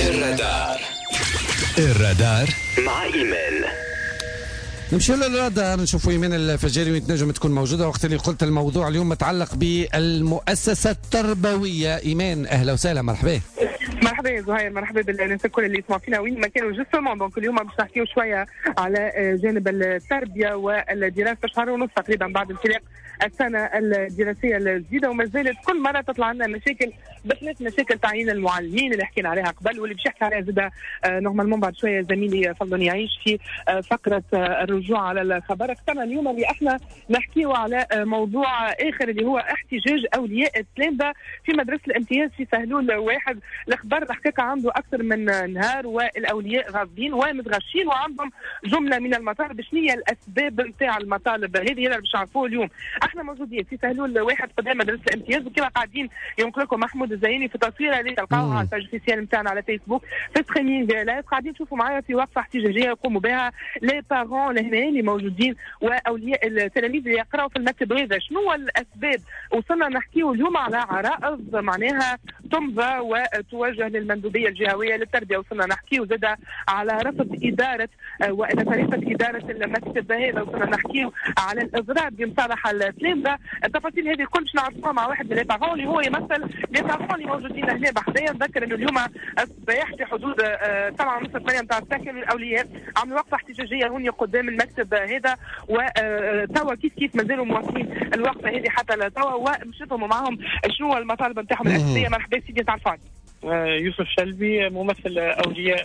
الرادار مع إيمان. نمشي للرادار نشوفوا إيمان الفجاري وتنجم تكون موجودة وقت اللي قلت الموضوع اليوم متعلق بالمؤسسة التربوية. إيمان أهلا وسهلا مرحبا. مرحبا يا زهير، مرحبا بالناس الكل اللي يسمعوا فينا وين ما كانوا. جوستومون دونك اليوم باش نحكيو شويه على جانب التربيه والدراسه. شهر ونص تقريبا بعد انطلاق السنه الدراسيه الجديده وما زالت كل مره تطلع لنا مشاكل، بس مشاكل تعيين المعلمين اللي حكينا عليها قبل واللي باش يحكي عليها زاد نورمالمون بعد شويه زميلي فضل يعيش في فقره الرجوع على الخبر. اخترنا اليوم اللي احنا نحكيو على موضوع اخر اللي هو احتجاج اولياء التلامذه في مدرسه الامتياز في سهلول واحد. الخبر الحقيقه عنده اكثر من نهار والاولياء غاضبين ومتغشين وعندهم جمله من المطالب. شنو هي الاسباب نتاع المطالب هذه؟ هي اللي باش نعرفوه اليوم. احنا موجودين في سهلول واحد قدام مدرسه الامتياز وكما قاعدين ينقل لكم محمود الزيني في تصويره اللي تلقاوها على الباج اوفيسيال نتاعنا على فيسبوك في ستريمينغ لايف. قاعدين تشوفوا معايا في وقفه احتجاجيه يقوموا بها لي بارون لهنا اللي موجودين واولياء التلاميذ اللي يقراوا في المكتب هذا. شنو هو الاسباب؟ وصلنا نحكيو اليوم على عرائض معناها تمضى وتوجه للمندوبيه الجهويه للتربيه. وصلنا نحكيو زاد على رفض اداره وان طريقه اداره المكتب هذا. وصلنا نحكيو على الاضراب بمصالح التلامذه. التفاصيل هذه الكل باش نعرفوها مع واحد من لي بارون اللي هو يمثل لي بارون اللي موجودين هنا بحذايا. نذكر انه اليوم الصباح في حدود 7:30 نتاع الساعه الاولياء عملوا وقفه احتجاجيه هون قدام المكتب هذا، وتوا كيف مازالوا مواصلين الوقفه هذه حتى لتوا ومش نفهموا معهم شنو المطالب نتاعهم الاساسيه. مرحبا سيدي تعرفاني. يوسف شلبي ممثل اولياء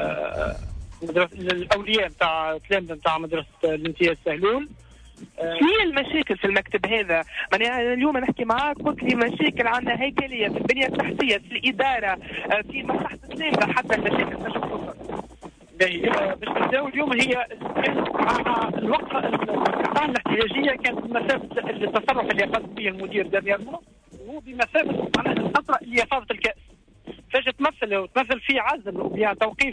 مدرسه الاولياء نتاع تلامذه نتاع مدرسه الامتياز سهلول. شنو هي المشاكل في المكتب هذا؟ معناها اليوم نحكي معاك قلت لي مشاكل عندنا هيكليه في البنيه التحتيه في الاداره في مصلحه التلامذه حتى المشاكل تنجم توصل. باش نبداو اليوم هي الوقفه الاحتجاجيه كانت بمثابه التصرف اللي قام به المدير دانييرمون، وهو بمثابه معناها القطره اللي فاضت الكاس. فاش تمثل في عزل وبها توقيف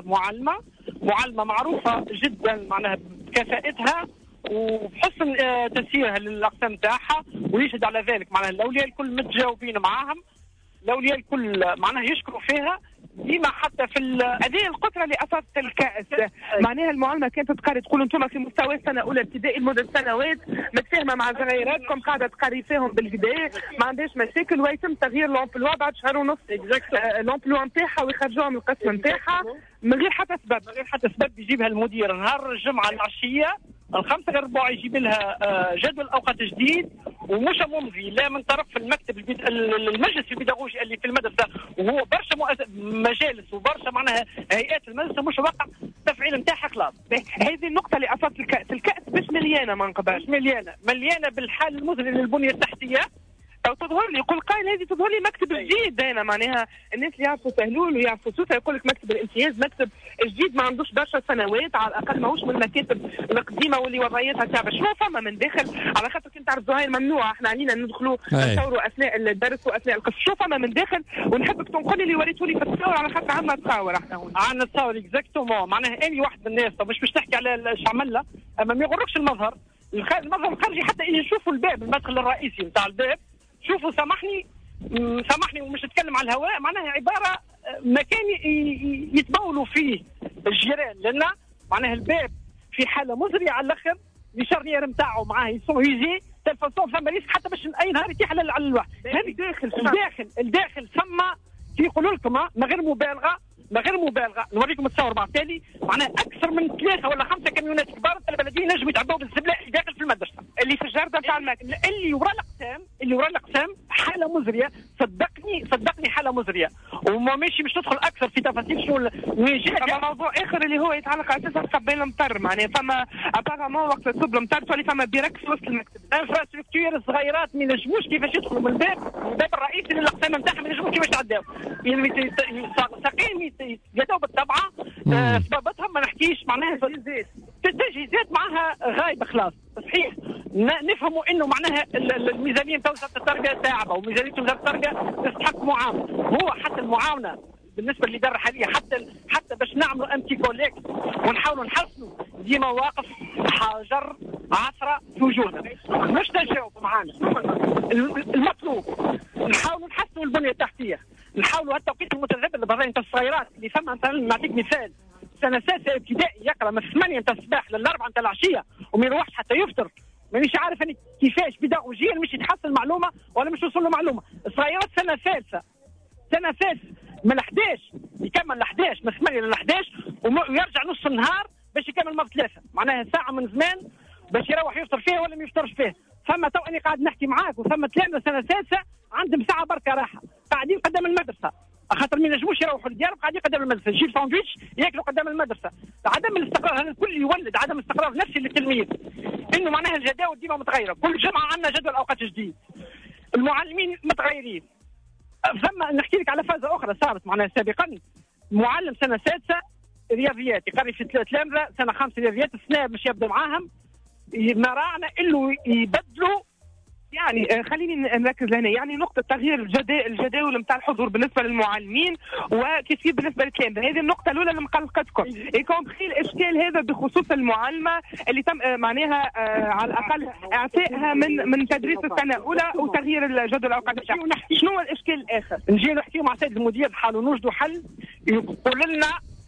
معلمه معروفه جدا معناها بكفاءتها وبحسن تسييرها للاقسام نتاعها، ويشهد على ذلك معناها الاولياء الكل متجاوبين معاهم، الاولياء الكل معناها يشكروا فيها ديما حتى في هذه القطره اللي اثرت الكاس. معناها المعلمه كانت تقري تقول انتم في مستوى سنه اولى ابتدائي لمده سنوات متفاهمه مع صغيراتكم قاعده تقري فيهم بالكدا ما عندهاش مشاكل، ويتم تغيير لومبلوا بعد شهر ونص لومبلوا نتاعها ويخرجوها من القسم نتاعها من غير حتى سبب. يجيبها المدير نهار الجمعه العشيه 5:15 يجيب لها جدول اوقات جديد ومش ممضي لا من طرف المكتب المجلس البيداغوجي اللي في المدرسه، وهو برشا مجالس وبرشا معناها هيئات المدرسه مش واقع التفعيل نتاعها خلاص. هذه النقطه اللي اثرت الكاس مش مليانه من قبل، مش مليانه بالحال المزري للبنيه التحتيه. او تظهر لي يقول قايل هذه تظهر لي مكتب جديد. هنا معناها الناس اللي يعرفوا سهلول ويعرفوا سوسه يقول لك مكتب الامتياز مكتب جديد ما عندوش برشا سنوات، على الاقل ماهوش من المكاتب القديمه واللي وضعيتها صعبه. شنو فما من داخل؟ على خاطر كنت تعرف زهير ممنوع احنا علينا ندخلوا نصوروا اثناء الدرس واثناء القصه. شنو فما من داخل؟ ونحبك تنقل لي اللي وريته لي في التصور على خاطر عندنا تصاور احنا هون. عندنا تصاور اكزاكتومون. معناها اني واحد من الناس مش تحكي على ايش عملنا، اما ما يغركش المظهر الخارجي حتى اللي نشوفوا الباب المدخل الرئيسي نتاع الباب. شوفوا سامحني ومش نتكلم على الهواء، معناها عباره مكان يتبولوا فيه الجيران، لان معناها الباب في حاله مزريه على الاخر، لشارنيير نتاعو معاه يسون تلفزيون فما ريسك حتى باش اي نهار يتيح على الواحد. هذه الداخل ثم يقولوا لكم ما غير مبالغه. نوريكم التصور بعد تالي معناها اكثر من 3 ولا 5 كاميونات كبار البلديه نجموا يتعبوا بالزبله اللي داخل في المدرسه اللي في الجرده تاع المكتب اللي ورا الاقسام حاله مزريه. صدقني حاله مزريه. وما ماشي مش ندخل اكثر في تفاصيل شو وين جاء. موضوع اخر اللي هو يتعلق اساسا قبل المطر، معناها فما ابارامون وقت صب المطر تولي فما بيرك في وسط المكتب. انفراستركتور صغيرات ما ينجموش كيفاش يدخلوا من الباب الرئيسي للاقسام نتاعهم، ما ينجموش كيفاش يتعداو. ساقين يداو بالطبعه سببتهم ما نحكيش معناها تجهيزات معها غايبه خلاص. صحيح نفهموا انه معناها الميزانيه نتاع وزاره التربيه صعبه وميزانيه وزاره التربيه تستحق معاونه. هو حتى المعاونه بالنسبه للاداره الحاليه حتى باش نعملوا امتي كوليكت ونحاولوا نحسنوا دي مواقف حجر عثره في وجوهنا. مش تجاوب معانا المطلوب نحاولوا نحسنوا البنيه التحتيه، نحاولوا هالتوقيت المتذبذب هذا. انت الصغيرات اللي فما مثلا نعطيك مثال سنه سادسه ابتدائي يقرا من 8 نتاع الصباح لل4 نتاع العشيه وما يروحش حتى يفطر، مانيش عارف انا كيفاش بيداغوجيا مش يتحصل معلومه ولا مش يوصل له معلومه. الصغيرات سنه ثالثه من 11 يكمل ل 11 من 8 ل 11 ويرجع نص النهار باش يكمل ما بثلاثه، معناها ساعه من زمان باش يروح يفطر فيها ولا ما يفطرش فيها. ثم تو اني قاعد نحكي معاك وثم تلامذه سنه سادسه عندهم ساعه بركه راحه قاعدين قدام المدرسه، خاطر ما ينجموش يروحوا لديارهم قاعدين قدام المدرسه، يجيب ساندويتش ياكلوا قدام المدرسه. عدم الاستقرار هذا الكل يولد عدم استقرار نفسي للتلميذ، انه معناها الجداول ديما متغيره، كل جمعه عندنا جدول اوقات جديد، المعلمين متغيرين. ثم نحكي لك على فازه اخرى صارت معناها سابقا، معلم سنه سادسه رياضيات يقري في تلامذه سنه خامسه رياضيات، السنه باش يبدا معاهم ما راعنا انه يبدلوا. يعني خليني نركز هنا، يعني نقطة تغيير الجداول نتاع الحضور بالنسبة للمعلمين وكيف بالنسبة للتلامذة، هذه النقطة الأولى اللي مقلقتكم، يكومبخي الإشكال هذا بخصوص المعلمة اللي تم معناها على الأقل إعفائها من تدريس السنة الأولى وتغيير الجدول الأوقات. شنو هو الإشكال الآخر؟ نجي نحكي مع سيد المدير بحاله نوجدوا حل يقول لنا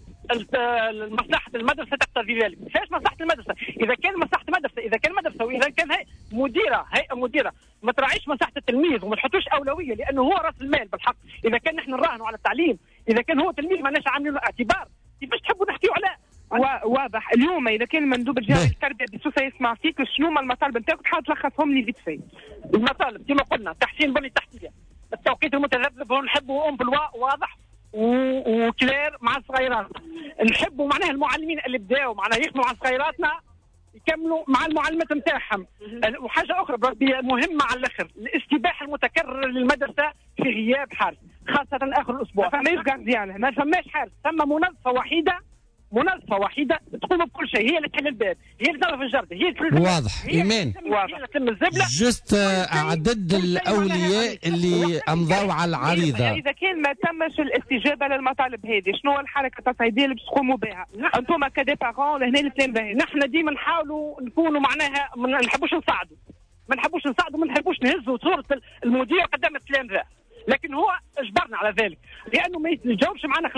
مصلحة المدرسة تقتضي ذلك. فاش مصلحة المدرسة؟ إذا كان مصلحة المدرسة، إذا كان مدرسة وإذا كان هيئة مديرة ما تراعيش مصلحة التلميذ وما تحطوش أولوية لأنه هو رأس المال بالحق. إذا كان نحن نراهنوا على التعليم، إذا كان هو تلميذ ما ناش عاملين له اعتبار، كيفاش تحبوا نحكيوا على واضح. اليوم إذا كان المندوب الجهوي التربية بسوسة يسمع فيك، شنو هما المطالب نتاعك؟ تحاول تلخصهم لي فيت في. المطالب كما قلنا تحسين بنية التحتية، التوقيت المتذبذب نحبوا بلواء واضح وكلير مع الصغيرات. نحبوا معناها المعلمين اللي بداوا معناها يخدموا مع صغيراتنا يكملوا مع المعلمات نتاعهم. وحاجه اخرى مهمه على الاخر، الاستباحه المتكرره للمدرسه في غياب حارس، خاصه اخر الاسبوع. ما فماش جارديان، ما فماش حارس، ثم منظفه وحيده تقوم بكل شيء، هي اللي تحل الباب، هي اللي تنظف الجرده، هي اللي واضح. ايمان جست عدد الاولياء اللي امضوا على العريضه، اذا كان ما تمش الاستجابه للمطالب هذه شنو هو الحركه التصعيديه اللي باش تقوموا بها انتم كدي بارون لهنا التلامذه؟ نحن ديما نحاولوا نكونوا معناها ما نحبوش نصعدوا، ما نحبوش نهزوا صوره المدير قدام التلامذه، لكن هو اجبرنا على ذلك لانه ما يجاوبش معنا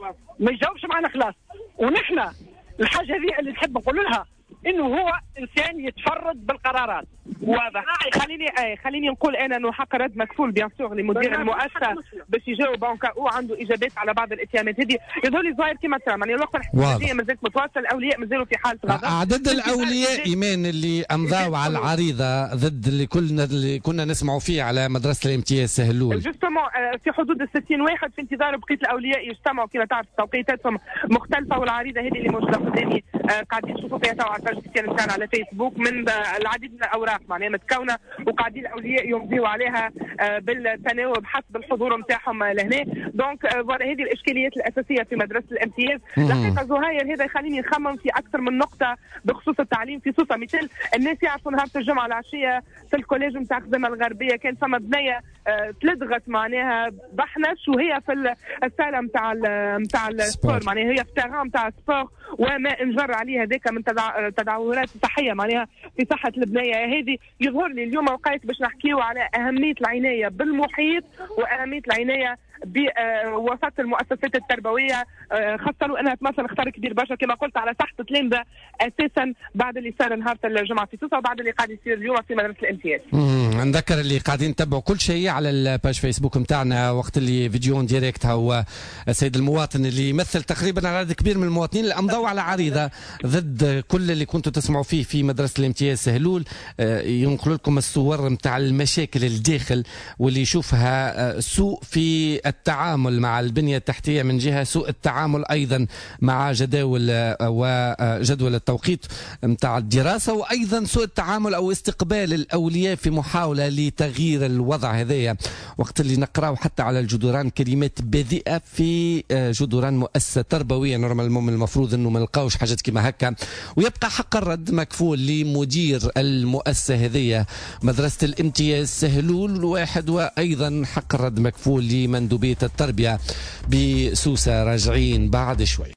خلاص. ونحن الحاجه هذه اللي نحب نقول لها انه هو انسان يتفرد بالقرارات. واضح. خليني نقول انا انه حق رد مكفول بيان سور لمدير المؤسسه باش يجاوب او عنده اجابات على بعض الاتهامات هذه. يظهر لي ظاهر كما ترى يعني الوقت الاحتجاجيه مازالت متواصله، الاولياء مازالوا في حاله غضب. عدد الاولياء ايمان اللي امضوا على العريضه ضد اللي كنا نسمعوا فيه على مدرسه الامتياز سهلول جوستومون في حدود ال 60 واحد، في انتظار بقيه الاولياء يجتمعوا. كما تعرف توقيتاتهم مختلفه، والعريضه هذه اللي موجوده قدامي قاعدين نشوفوا فيها توا على الباج نتاعنا على فيسبوك من العديد من الاوراق معناها متكونه، وقاعدين الاولياء يمضيوا عليها بالتناوب حسب الحضور نتاعهم لهنا. دونك هذه الاشكاليات الاساسيه في مدرسه الامتياز. الحقيقه زهير هذا يخليني نخمم في اكثر من نقطه بخصوص التعليم في سوسه. مثل الناس يعرفوا نهار الجمعه العشيه في الكوليج نتاع خدمه الغربيه كان فما بنيه تلدغت معناها بحنش وهي في الساله نتاع السبور، معناها هي في تيران نتاع السبور وما انجر عليها هذاك من تداعيات صحيه معناها في صحه البنيه هذه. يظهر لي اليوم وقيت باش نحكيو على اهميه العنايه بالمحيط واهميه العنايه بوسط المؤسسات التربويه، خاصه انها تمثل خطر كبير برشا كما قلت على صحه التلامذه اساسا بعد اللي صار نهار الجمعه في سوسه وبعد اللي قاعد يصير اليوم في مدرسه الامتياز. نذكر اللي قاعدين نتبعوا كل شيء على الباج فيسبوك نتاعنا وقت اللي فيديو ديريكت. هو السيد المواطن اللي يمثل تقريبا عدد كبير من المواطنين اللي امضوا على عريضه ضد كل اللي كنتوا تسمعوا فيه في مدرسه الامتياز سهلول. ينقل لكم الصور نتاع المشاكل الداخل واللي يشوفها سوء في التعامل مع البنيه التحتيه من جهه، سوء التعامل ايضا مع جداول وجدول التوقيت نتاع الدراسه، وايضا سوء التعامل او استقبال الاولياء في محاوله لتغيير الوضع هذايا. وقت اللي نقراو حتى على الجدران كلمات بذيئه في جدران مؤسسه تربويه نورمالمون المفروض انه ما نلقاوش حاجات كما هكا، ويبقى حق الرد مكفول لمدير المؤسسه هذيا مدرسه الامتياز سهلول واحد، وايضا حق الرد مكفول لمندوبيه التربيه بسوسه. راجعين بعد شوي.